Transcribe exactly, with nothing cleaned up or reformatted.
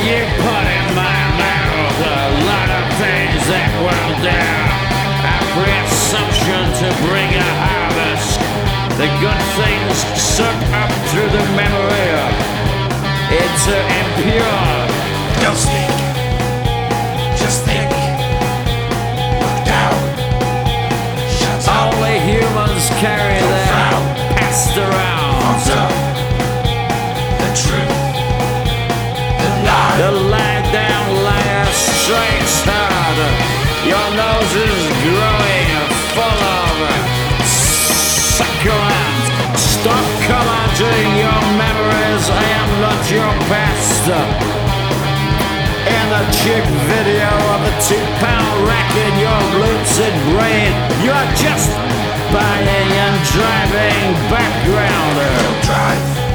You put in my mouth a lot of things that will do. A presumption to bring a harvest. The good things suck up through the memory. It's uh, impure. Don't speak. Just think. Look down. Shut up. Only humans carry Don't their frown. past around. Observe the truth. The lie. The lie down liar strikes hard. Your nose is growing full of succulent. Stop commanding your memories. I am not your past. In the cheap video of a two-pound rack in your lucid brain, you are just buying and driving backgrounder. Drive.